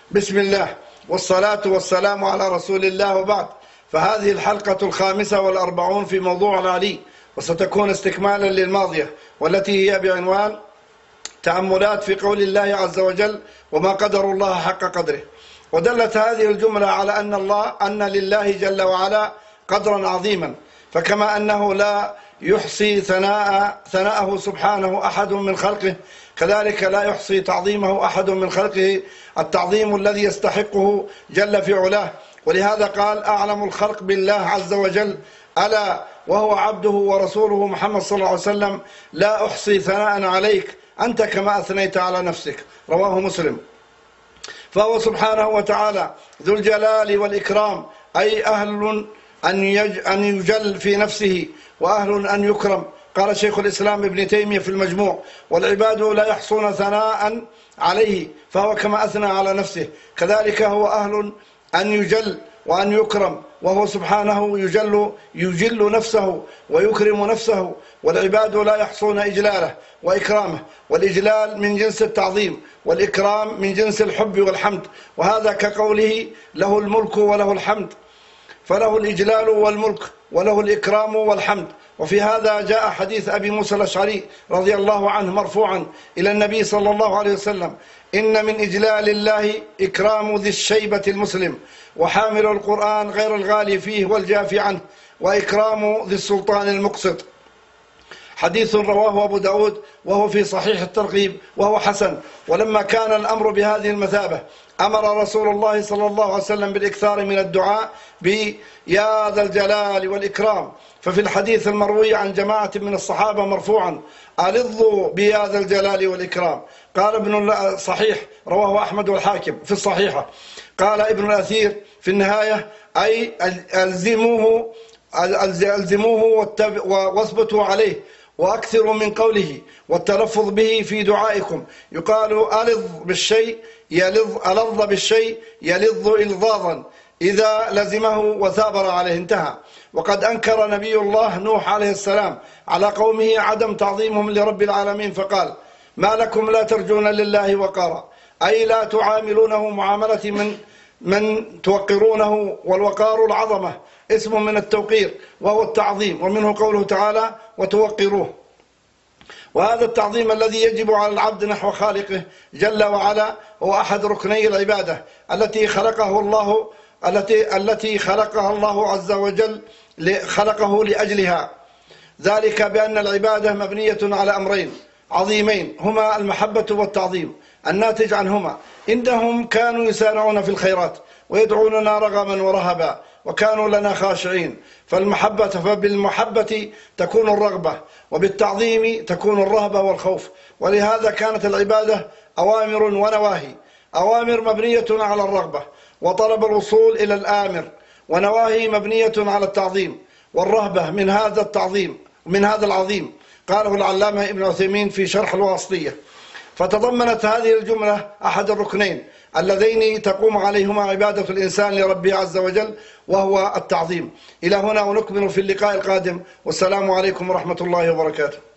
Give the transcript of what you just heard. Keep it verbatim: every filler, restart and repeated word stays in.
بسم الله والصلاة والسلام على رسول الله، وبعد. فهذه الحلقة الخامسة والأربعون في موضوع العلي، وستكون استكمالا للماضية والتي هي بعنوان تأملات في قول الله عز وجل: وما قدر الله حق قدره. ودلت هذه الجملة على أن الله أن لله جل وعلا قدرا عظيما، فكما أنه لا يحصي ثناء ثناءه سبحانه أحد من خلقه، كذلك لا يحصي تعظيمه أحد من خلقه التعظيم الذي يستحقه جل في علاه. ولهذا قال: أعلم الخلق بالله عز وجل ألا وهو عبده ورسوله محمد صلى الله عليه وسلم: لا أحصي ثناء عليك أنت كما أثنيت على نفسك. رواه مسلم. فهو سبحانه وتعالى ذو الجلال والإكرام، أي أهل أن يجل في نفسه وأهل أن يكرم. قال شيخ الإسلام ابن تيمية في المجموع: والعباد لا يحصون ثناء عليه، فهو كما أثنى على نفسه، كذلك هو أهل أن يجل وأن يكرم، وهو سبحانه يجل يجل نفسه ويكرم نفسه. والعباد لا يحصون إجلاله وإكرامه، والإجلال من جنس التعظيم، والإكرام من جنس الحب والحمد. وهذا كقوله: له الملك وله الحمد، فله الإجلال والملك وله الإكرام والحمد. وفي هذا جاء حديث أبي موسى الأشعري رضي الله عنه مرفوعا إلى النبي صلى الله عليه وسلم: إن من إجلال الله إكرام ذي الشيبة المسلم، وحامل القرآن غير الغالي فيه والجافي عنه، وإكرام ذي السلطان المقسط. حديث رواه أبو داود وهو في صحيح الترغيب وهو حسن. ولما كان الأمر بهذه المثابة أمر رسول الله صلى الله عليه وسلم بالإكثار من الدعاء بيا ذا الجلال والإكرام. ففي الحديث المروي عن جماعة من الصحابة مرفوعا: ألظوا بيا ذا الجلال والإكرام. قال ابن الصحيح رواه أحمد والحاكم في الصحيحة. قال ابن الأثير في النهاية: أي ألزموه ألزموه واثبتوا عليه، وأكثروا من قوله والتلفظ به في دعائكم. يقال ألظ بالشيء يلظ ألظ بالشيء يلظ إلظاظا إذا لزمه وثابر عليه. انتهى. وقد أنكر نبي الله نوح عليه السلام على قومه عدم تعظيمهم لرب العالمين، فقال: ما لكم لا ترجون لله وقارا، أي لا تعاملونه معاملة من من توقرونه. والوقار العظمة، اسم من التوقير وهو التعظيم، ومنه قوله تعالى: وتوقروه. وهذا التعظيم الذي يجب على العبد نحو خالقه جل وعلا هو أحد ركني العبادة التي خلقه الله التي التي خلقها الله عز وجل خلقه لأجلها، ذلك بأن العبادة مبنية على أمرين عظيمين هما المحبة والتعظيم الناتج عنهما. إنهم كانوا يسارعون في الخيرات ويدعوننا رغبا ورهبا، وكانوا لنا خاشعين. فالمحبة فبالمحبة تكون الرغبة، وبالتعظيم تكون الرهبة والخوف. ولهذا كانت العبادة أوامر ونواهي. أوامر مبنية على الرغبة وطلب الوصول إلى الآمر، ونواهي مبنية على التعظيم والرهبة من هذا التعظيم من هذا العظيم. قاله العلامة ابن عثيمين في شرح الواسطية. فتضمنت هذه الجملة أحد الركنين اللذين تقوم عليهما عبادة الإنسان لربه عز وجل، وهو التعظيم. إلى هنا ونكمل في اللقاء القادم، والسلام عليكم ورحمة الله وبركاته.